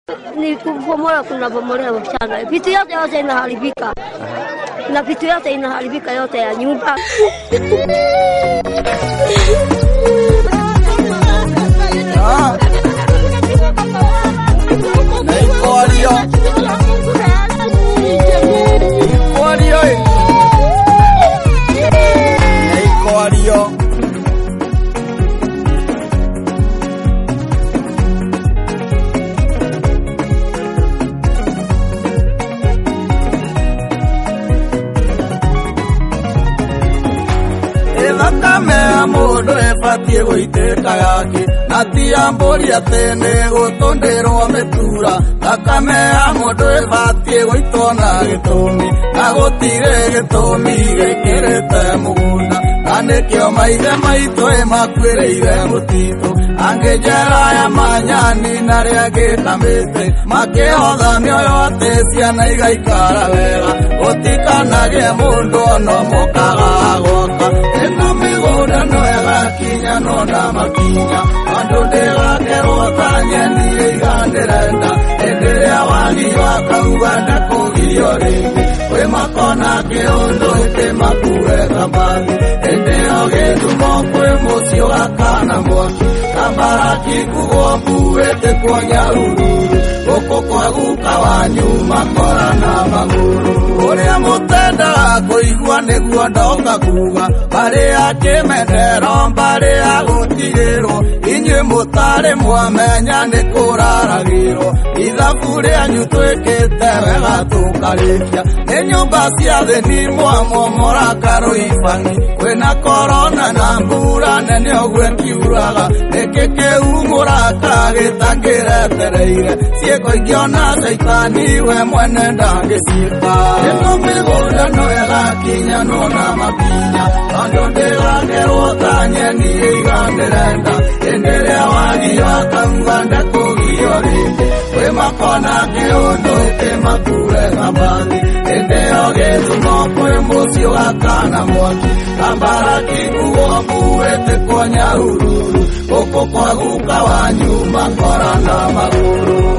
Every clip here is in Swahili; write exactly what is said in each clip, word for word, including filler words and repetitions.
Ni kubomoa, kuna bomolewa sana. Vitu yote yote inaharibika. Na vitu yote inaharibika yote ya nyumba. Ah. Na ikorio. Ikorio. Na ikorio. Thakame mundu ebatie guitĩka yake na ti ambũri atene gũtũndĩrwo mĩtura. Thakame ya mundu ebatie gũitwo na gĩtũmi na gũtirĩ gĩtũmi gĩkĩrĩte mũgũnda. Na nĩkĩo maithe maitũ makuĩrĩire mũtitũ, angĩ njera ya manyani na rĩa gĩtamĩte, makĩhotha mĩoyo atĩ ciana igaikara wega, gũtikanagie mũndũ ono mũkaga gwaka. Ĩno mĩgũnda no ĩgakinya no na makinya, andũ ndĩgakerwo ta nyeni ĩigandĩrenda, hĩndĩ ĩrĩa wagi wakauga ndakũgirio rĩngĩ, kwĩ makona kĩũndũ kĩmakue thambathi, hĩndĩ ĩyo gĩthumo kwĩ mũciĩ wakana mwaki, kambaraki kugwo mbuĩte kwa Nyahururu, gũkũ kwa guka wanyu makora na magũrũ. Ũrĩa mũtendaga kũigua nĩguo ndoka kuga, mbarĩ ya kĩmenero mbarĩ ya gũtigĩrwo, inyuĩ mũtarĩ mwamenya nĩ kũraragĩrwo, ithabu rĩanyu twĩkĩte wega tũkarĩkia, nĩ nyũmba cia thĩni mwamomora karũibangi, kwĩna korona na mbura nene ũguo ĩkiuraga, nĩkĩ kĩu mũraka gĩtangĩretereire, ciĩko ingĩona caitani we mwene ndangĩciĩka. Ĩno mĩgũnda no ĩgakinya no na makinya, andũ ndĩgakerwo ta nyeni ĩigandĩrenda, hĩndĩ ĩrĩa wagi wakauga ndakũgirio rĩngĩ, kwĩ makona kĩũndũ kĩmakue thambathi, hĩndĩ ĩyo gĩthumo kwĩ mũciĩ wakana mwaki, kambaraki kugwo mbuĩte kwa Nyahururu, gũkũ kwa guka wanyu makora na magũrũ.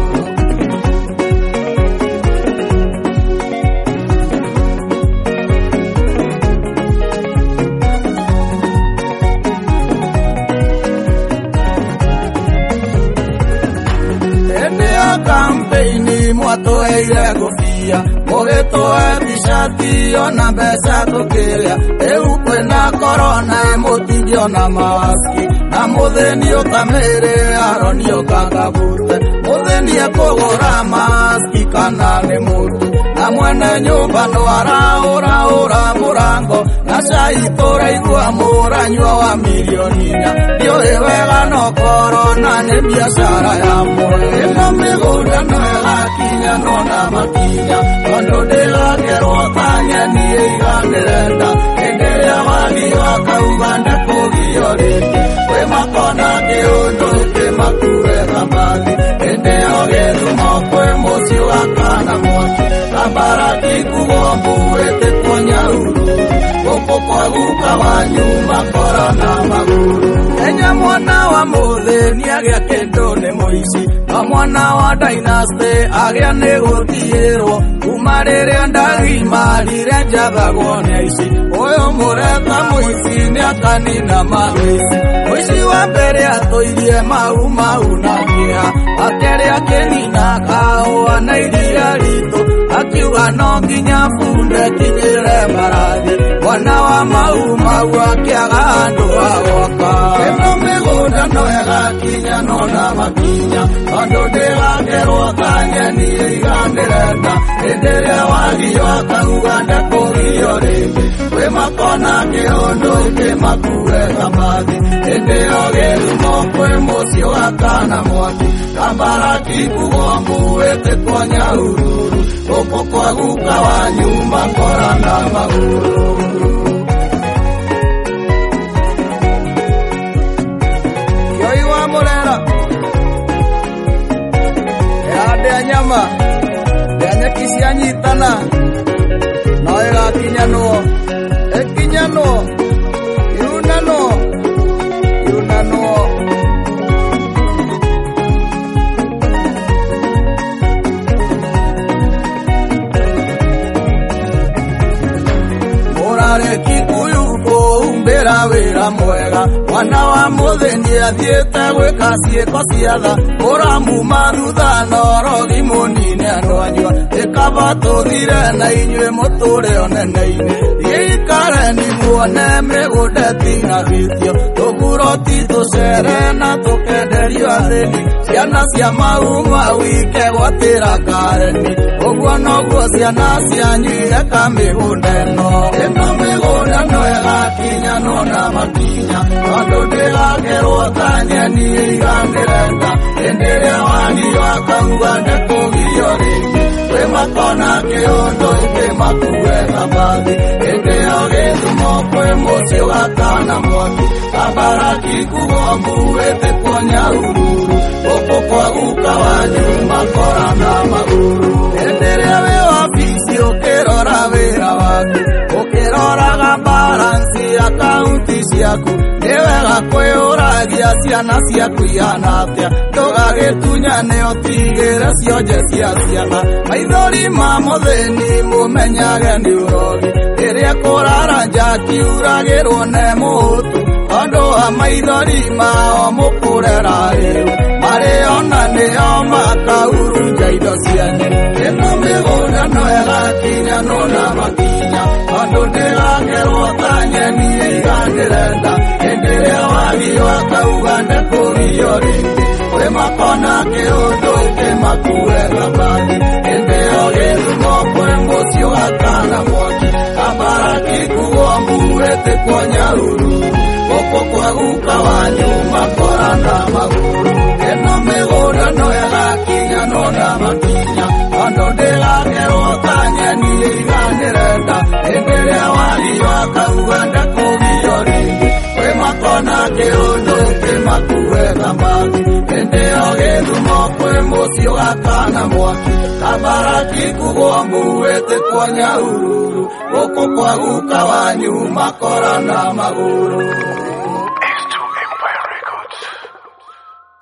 Campaign mwatũheire ngũbia, mũgĩtũhe t-shirt ona mbeca tũkĩrĩa, rĩu kwĩna korona mũtingĩona maski, na mũthĩni ũtamĩrĩ aronio kakabute, mũthĩni ekũgũra maski kana nĩ mũtu, na mwene nyũmba no araũraũra mũrango, na cai tũraigua mũranyua wa milioni inya, ndiũĩ wega no korona nĩ biacara ya mũndũ. Ĩno mĩgũnda no ĩgakinya no na makinya, tondũ ndĩgakerwo ta nyeni ĩigandĩrenda, hĩndĩ ĩrĩa wagi wakauga ndakũgirio rĩngĩ, kwĩ makona kĩũndũ kĩmakue thambathi, hĩndĩ ĩyo gĩthumo kwĩ mũciĩ wakana mwaki, kambaraki kugwo mbuĩte kwa Nyahururu, gũkũ kwa guka wanyu makora na magũrũ. Enya mwana wa mũthĩni agĩa kĩndũ nĩ mũici, no mwana wa Dynasty agĩa nĩ gũtiĩrwo, kuma rĩrĩa ndagimarire njathagwo nĩ aici, ũyũ mũreta mũici nĩ akanina magĩci, mũici wa mbere atũirie mau mau na kĩeha, wa kerĩ akĩnina kahũa na iria ritũ, akiuga no nginya bunde kinyĩre mbarathi, mwana wa mau mau akĩaga handũ ha gwaka. Ĩno mĩgũnda no ĩgakinya no na makinya, tondũ ndĩgakerwo ta nyeni ĩigandĩrenda, hĩndĩ ĩrĩa wagi wakauga ndakũgirio rĩngĩ, kwĩ makona kĩũndũ kĩmakue thambathi, hĩndĩ ĩyo gĩthumo kwĩ mũciĩ wakana mwaki, kambaraki kugwo mbuĩte kwa Nyahururu, gũkũ kwa guka wanyu makora na magũrũ. Yoi wa mũrera ya nyama ya nyeki cianyitana no ĩgakinyanwo ĩkinyanwo irunanwo irunanwo mwana wa mutheni athiete gwika ciiko cia tha uramuma thutha na orogi munine andu anyua ikaba tuthire na inyue muture oneneine ikare ni muone migunda tina githio tuguroti tucere na tukenderio athini ciana cia mauma wike gwatira kareni uguo noguo ciana cianyu ireka migunda ino ino migunda no igakinya no na makinya tondu ndigakerwo ta nyeni igandirenda hĩndĩ ĩrĩa wanio akauga ndĩkũgio rĩngĩ kwĩ makona kĩũndũ ĩkĩmakue thambathi hĩndĩ ĩyo gĩthumo kwĩ mũciĩ ũgakana mwaki kabaraki kuo mbuĩte kwa Nyahururu gũkũ kwa guka wanyu makora na maguru hĩndĩ ĩrĩa wĩ wabici ũkĩrora wĩra waku ũkĩroraga baransi ya kaunti ciaku nĩ wega kwĩyũragia ciana ciaku ihana atĩa ndũgagĩtunyane ũtigĩre cionje cia ciana maithori ma mũthĩni mũmenyage nĩ ũrogi rĩrĩa kũrara njaki uragĩrwo nĩ mũhũtu tondũ wa maithori mao mũkũrera rĩu marĩona nĩo makahurunja indo cianyu ĩno mĩgũnda no ĩgakinya no na makinya tondũ ndĩgakerwo ta nyeni iganĩrenda hĩndĩ ĩrĩa wagio akauga ndĩkũgio rĩngĩ kwĩ makona kĩũndũ ĩkĩmakue thambathi hĩndĩ ĩyo gĩthumo kwĩ mũciĩ ũgakana mwaki kabaraki kuo mbuĩte kwa Nyahururu gũkũ kwa guka wanyu makora na maguru ĩno mĩgũnda no ĩgakinya no na makinya tondũ ndĩgakerwo ta nyeni iganĩrenda hĩndĩ ĩrĩa wagio akauga ndĩkũgio rĩngĩ kwĩ makona kĩũndũ ĩkĩmakue thambathi hĩndĩ ĩyo gĩthumo kwĩ mũciĩ ũgakana mwaki kabaraki kuo mbuĩte kwa Nyahururu gũkũ kwa guka wanyu makora na maguru